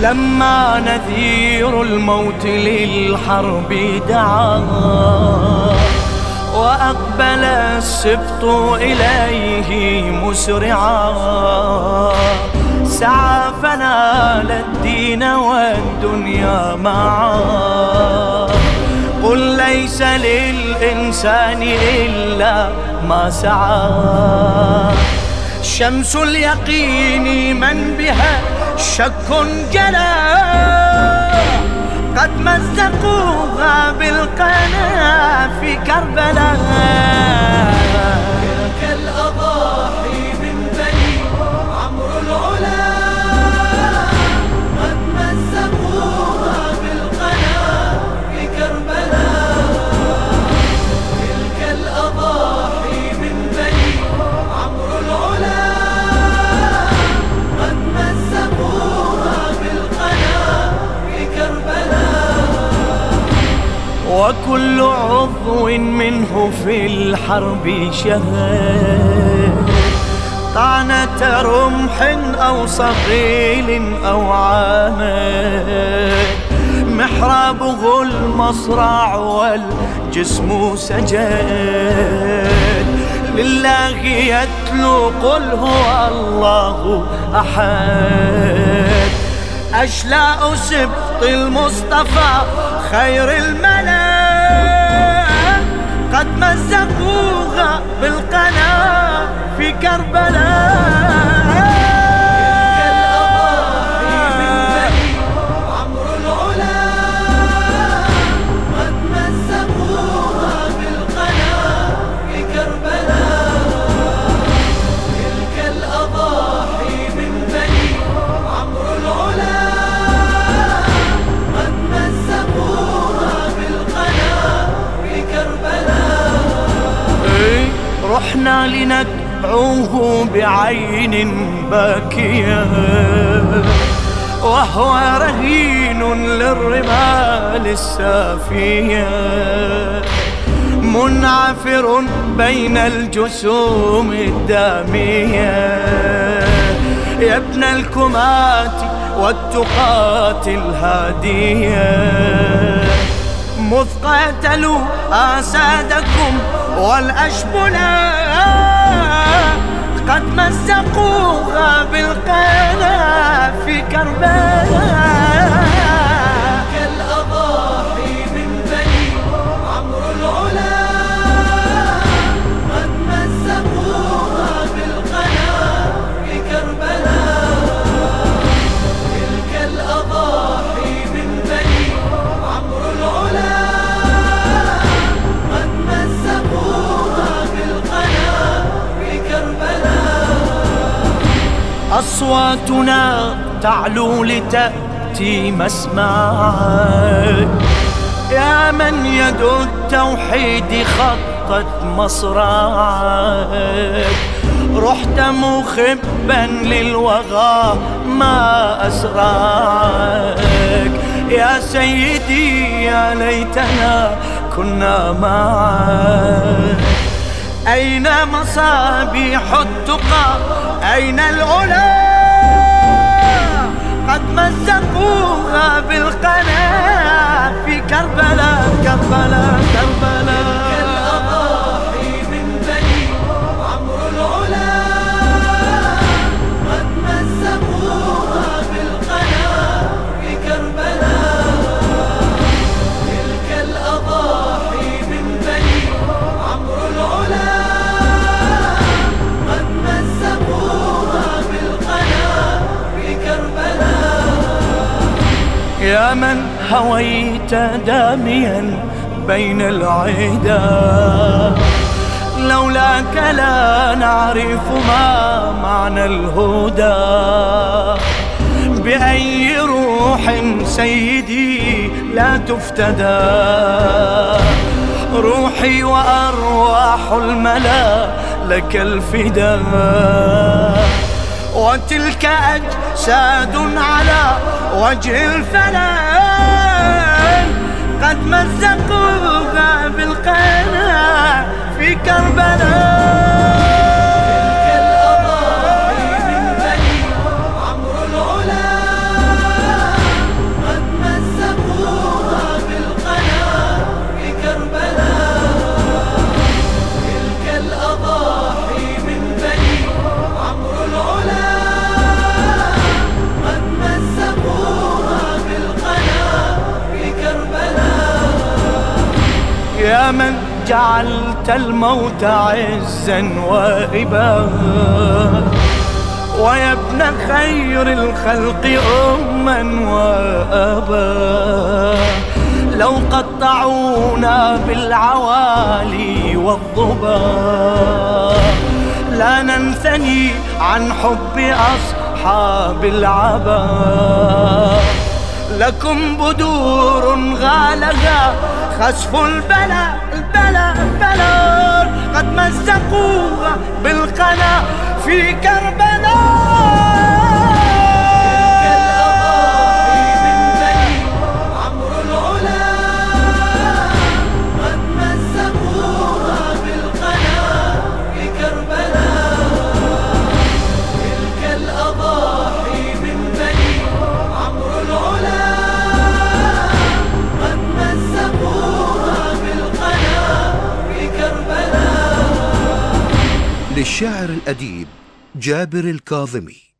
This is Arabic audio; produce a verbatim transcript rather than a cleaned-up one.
لما نذير الموت للحرب دعا، وأقبل السبط إليه مسرعا، سعى فنال الدين والدنيا معا. قل ليس للإنسان إلا ما سعى، شمس اليقين من بها شك جلا، قد مزقوها بالقنا في كربلاء. تلك الأضاحي من بني عمرو العلا، قد مزقوها بالقنا في كربلاء. تلك الأضاحي من بني عمرو العلا، قد مزقوها بالقنا في كربلاء. وكل عضو منه في الحرب شهد، طعنة رمح أو صقيل أو عامد، محرابه المصرع والجسم سجد، لله يتلو قل هو الله أحد. أشلاء سبط المصطفى خير الملا، قد مزقوها بالقنا في كربلاء. تلك الأضاحي من بني عمرو العلا، قد مزقوها بالقنا في كربلاء. تلك الأضاحي من بني عمرو العلا، قد مزقوها بالقنا في كربلاء. رحنا لنتبعوه بعين باكية، وهو رهين للرمال السافية، منعفر بين الجسوم الدامية، يا ابن الكمات والتقات الهادية، مذ قاتلوا آسادكم والأشبلا، قد مزقوها بالقنا في كربلاء. تلك الأضاحي من بني عمرو العلا، قد مزقوها بالقنا في كربلاء. تلك الأضاحي من بني عمرو العلا، قد مزقوها بالقنا في كربلاء. أصواتنا تعلو لتأتي مسمعك، يا من يد التوحيد خطت مصرعك، رحت مخبا للوغى ما أسرعك، يا سيدي يا ليتنا كنا معك. أين مصابيح التقى أين العلا، قد مزقوها بالقنا في كربلاء كربلاء كربلاء. تلك الأضاحي من بني عمرو العلا، قد مزقوها بالقنا في كربلاء. تلك الأضاحي من بني عمرو العلا، قد مزقوها بالقنا في كربلاء. يا من هويت داميا بين العدا، لولاك لا نعرف ما معنى الهدى، بأي روح سيدي لا تفتدى، روحي وأرواح الملا لك الفداء، وتلك أجساد على وجه الفلان، قد مزقوها بالقنا في كربلاء. تلك الأضاحي من بني عمرو العلا، جعلت الموت عزا وإبا، ويا ابن خير الخلق أما وأبا. لو قطعونا بالعوالي والضبا لا ننثني عن حب أصحاب العبا. لكم بدور غالها خسف البلا البلا البلا، قد مزقوها بالقنا في كربلاء. للشاعر الأديب جابر الكاظمي.